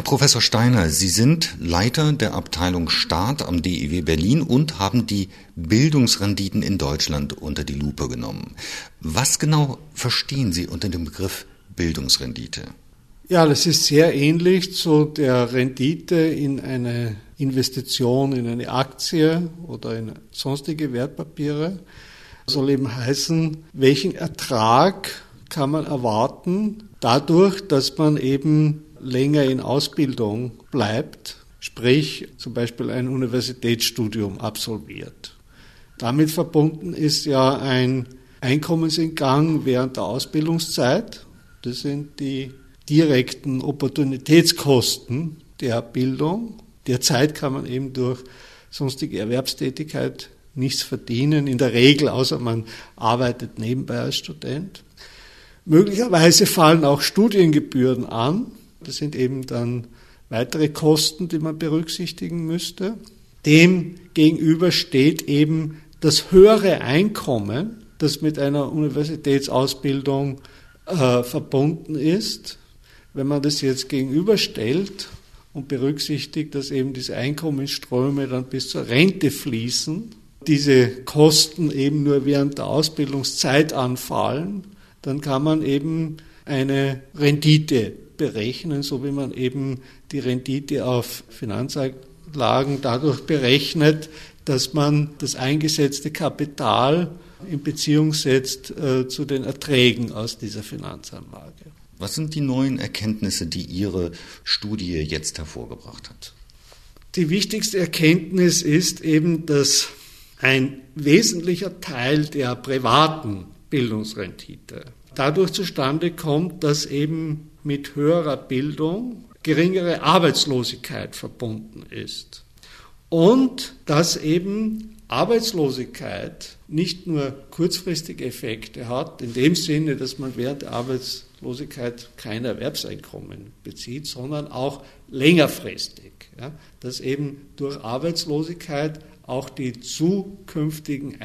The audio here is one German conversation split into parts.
Herr Professor Steiner, Sie sind Leiter der Abteilung Staat am DIW Berlin und haben die Bildungsrenditen in Deutschland unter die Lupe genommen. Was genau verstehen Sie unter dem Begriff Bildungsrendite? Ja, das ist sehr ähnlich zu der Rendite in eine Investition in eine Aktie oder in sonstige Wertpapiere. Das soll eben heißen, welchen Ertrag kann man erwarten dadurch, dass man eben länger in Ausbildung bleibt, sprich zum Beispiel ein Universitätsstudium absolviert. Damit verbunden ist ja ein Einkommensentgang während der Ausbildungszeit. Das sind die direkten Opportunitätskosten der Bildung. Derzeit kann man eben durch sonstige Erwerbstätigkeit nichts verdienen, in der Regel, außer man arbeitet nebenbei als Student. Möglicherweise fallen auch Studiengebühren an. Das sind eben dann weitere Kosten, die man berücksichtigen müsste. Dem gegenüber steht eben das höhere Einkommen, das mit einer Universitätsausbildung verbunden ist. Wenn man das jetzt gegenüberstellt und berücksichtigt, dass eben diese Einkommensströme dann bis zur Rente fließen, diese Kosten eben nur während der Ausbildungszeit anfallen, dann kann man eben eine Rendite berechnen, so wie man eben die Rendite auf Finanzanlagen dadurch berechnet, dass man das eingesetzte Kapital in Beziehung setzt zu den Erträgen aus dieser Finanzanlage. Was sind die neuen Erkenntnisse, die Ihre Studie jetzt hervorgebracht hat? Die wichtigste Erkenntnis ist eben, dass ein wesentlicher Teil der privaten Bildungsrendite dadurch zustande kommt, dass eben mit höherer Bildung geringere Arbeitslosigkeit verbunden ist. Und dass eben Arbeitslosigkeit nicht nur kurzfristige Effekte hat, in dem Sinne, dass man während der Arbeitslosigkeit kein Erwerbseinkommen bezieht, sondern auch längerfristig. Ja, dass eben durch Arbeitslosigkeit auch die zukünftigen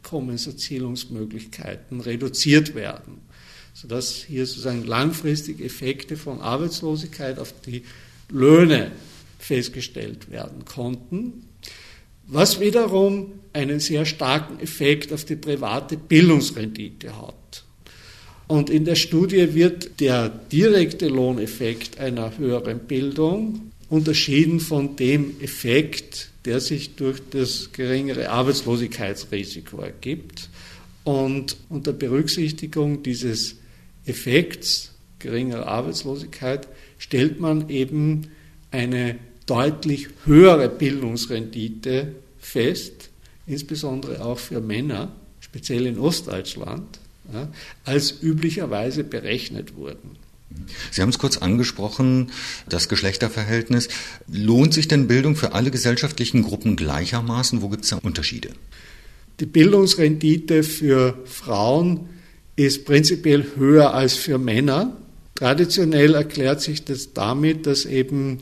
Einkommenserzielungsmöglichkeiten reduziert werden, sodass hier sozusagen langfristige Effekte von Arbeitslosigkeit auf die Löhne festgestellt werden konnten, was wiederum einen sehr starken Effekt auf die private Bildungsrendite hat. Und in der Studie wird der direkte Lohneffekt einer höheren Bildung unterschieden von dem Effekt, der sich durch das geringere Arbeitslosigkeitsrisiko ergibt. Und unter Berücksichtigung dieses Effekts geringerer Arbeitslosigkeit stellt man eben eine deutlich höhere Bildungsrendite fest, insbesondere auch für Männer, speziell in Ostdeutschland, ja, als üblicherweise berechnet wurden. Sie haben es kurz angesprochen, das Geschlechterverhältnis. Lohnt sich denn Bildung für alle gesellschaftlichen Gruppen gleichermaßen? Wo gibt es da Unterschiede? Die Bildungsrendite für Frauen ist prinzipiell höher als für Männer. Traditionell erklärt sich das damit, dass eben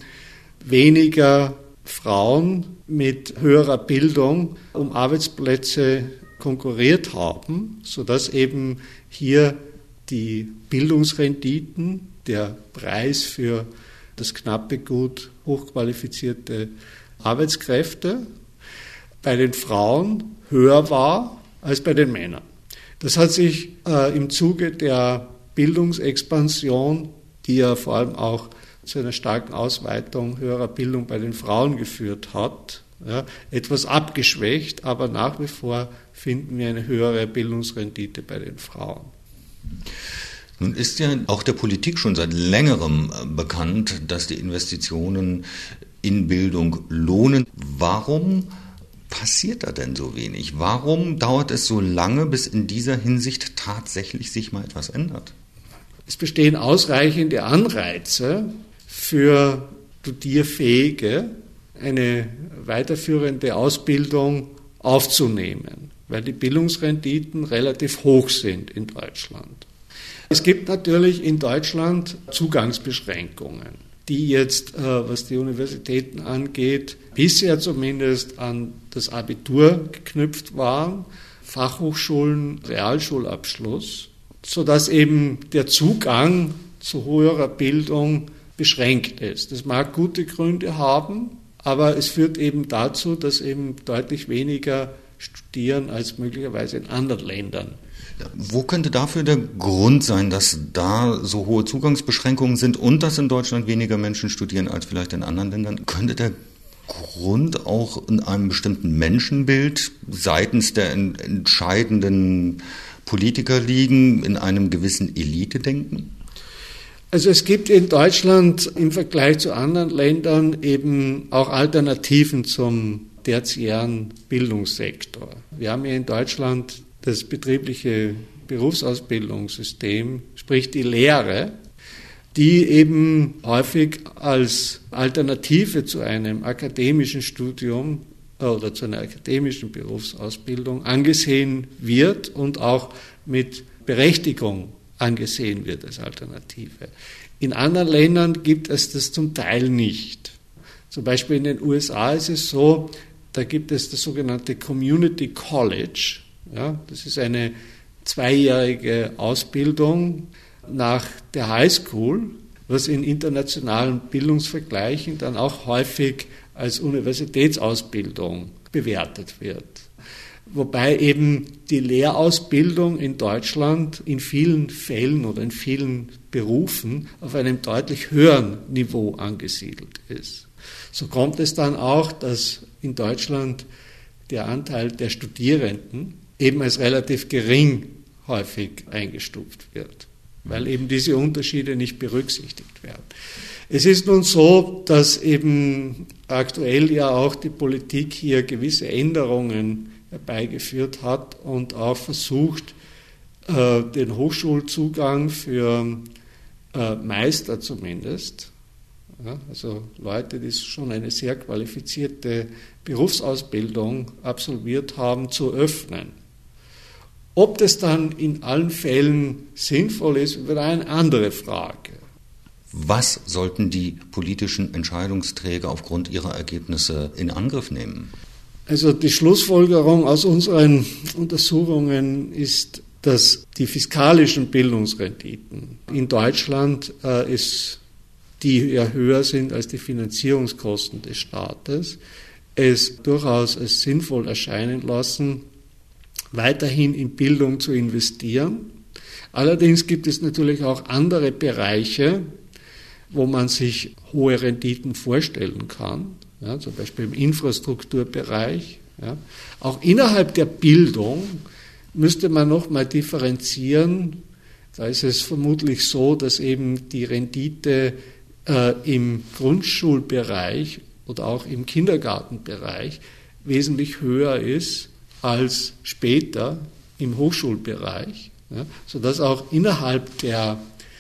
weniger Frauen mit höherer Bildung um Arbeitsplätze konkurriert haben, sodass eben hier die Bildungsrenditen, der Preis für das knappe Gut hochqualifizierte Arbeitskräfte, bei den Frauen höher war als bei den Männern. Das hat sich im Zuge der Bildungsexpansion, die ja vor allem auch zu einer starken Ausweitung höherer Bildung bei den Frauen geführt hat, ja, etwas abgeschwächt, aber nach wie vor finden wir eine höhere Bildungsrendite bei den Frauen. Nun ist ja auch der Politik schon seit längerem bekannt, dass die Investitionen in Bildung lohnen. Warum passiert da denn so wenig? Warum dauert es so lange, bis in dieser Hinsicht tatsächlich sich mal etwas ändert? Es bestehen ausreichende Anreize für Studierfähige, eine weiterführende Ausbildung aufzunehmen, weil die Bildungsrenditen relativ hoch sind in Deutschland. Es gibt natürlich in Deutschland Zugangsbeschränkungen, die jetzt, was die Universitäten angeht, bisher zumindest an das Abitur geknüpft waren, Fachhochschulen, Realschulabschluss, sodass eben der Zugang zu höherer Bildung beschränkt ist. Das mag gute Gründe haben, aber es führt eben dazu, dass eben deutlich weniger studieren als möglicherweise in anderen Ländern. Wo könnte dafür der Grund sein, dass da so hohe Zugangsbeschränkungen sind und dass in Deutschland weniger Menschen studieren als vielleicht in anderen Ländern? Könnte der Grund auch in einem bestimmten Menschenbild seitens der entscheidenden Politiker liegen, in einem gewissen Elitedenken? Also es gibt in Deutschland im Vergleich zu anderen Ländern eben auch Alternativen zum tertiären Bildungssektor. Wir haben ja in Deutschland das betriebliche Berufsausbildungssystem, sprich die Lehre, die eben häufig als Alternative zu einem akademischen Studium oder zu einer akademischen Berufsausbildung angesehen wird und auch mit Berechtigung angesehen wird als Alternative. In anderen Ländern gibt es das zum Teil nicht. Zum Beispiel in den USA ist es so, da gibt es das sogenannte Community College. Ja, das ist eine 2-jährige Ausbildung nach der High School, was in internationalen Bildungsvergleichen dann auch häufig als Universitätsausbildung bewertet wird. Wobei eben die Lehrausbildung in Deutschland in vielen Fällen oder in vielen Berufen auf einem deutlich höheren Niveau angesiedelt ist. So kommt es dann auch, dass in Deutschland der Anteil der Studierenden eben als relativ gering häufig eingestuft wird, weil eben diese Unterschiede nicht berücksichtigt werden. Es ist nun so, dass eben aktuell ja auch die Politik hier gewisse Änderungen herbeigeführt hat und auch versucht, den Hochschulzugang für Meister zumindest, ja, also Leute, die schon eine sehr qualifizierte Berufsausbildung absolviert haben, zu öffnen. Ob das dann in allen Fällen sinnvoll ist, wäre eine andere Frage. Was sollten die politischen Entscheidungsträger aufgrund ihrer Ergebnisse in Angriff nehmen? Also die Schlussfolgerung aus unseren Untersuchungen ist, dass die fiskalischen Bildungsrenditen in Deutschland die ja höher sind als die Finanzierungskosten des Staates, es durchaus als sinnvoll erscheinen lassen, weiterhin in Bildung zu investieren. Allerdings gibt es natürlich auch andere Bereiche, wo man sich hohe Renditen vorstellen kann, ja, zum Beispiel im Infrastrukturbereich. Ja. Auch innerhalb der Bildung müsste man nochmal differenzieren. Da ist es vermutlich so, dass eben die Rendite im Grundschulbereich oder auch im Kindergartenbereich wesentlich höher ist als später im Hochschulbereich, ja, sodass auch innerhalb der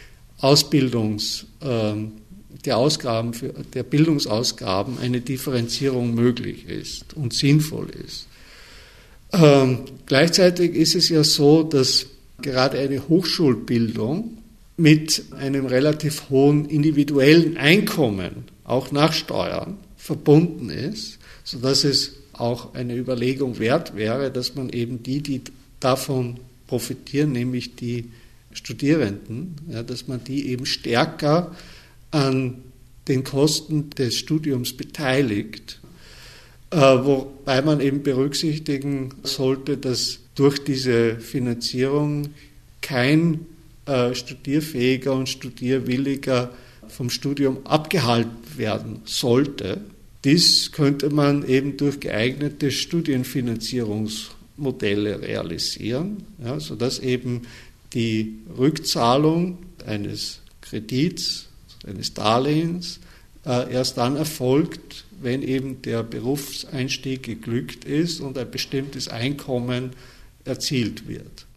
der Bildungsausgaben eine Differenzierung möglich ist und sinnvoll ist. Gleichzeitig ist es ja so, dass gerade eine Hochschulbildung mit einem relativ hohen individuellen Einkommen, auch nach Steuern, verbunden ist, sodass es auch eine Überlegung wert wäre, dass man eben die davon profitieren, nämlich die Studierenden, ja, dass man die eben stärker an den Kosten des Studiums beteiligt, wobei man eben berücksichtigen sollte, dass durch diese Finanzierung kein Studierfähiger und Studierwilliger vom Studium abgehalten werden sollte. Dies könnte man eben durch geeignete Studienfinanzierungsmodelle realisieren, ja, sodass eben die Rückzahlung eines Kredits, eines Darlehens erst dann erfolgt, wenn eben der Berufseinstieg geglückt ist und ein bestimmtes Einkommen erzielt wird.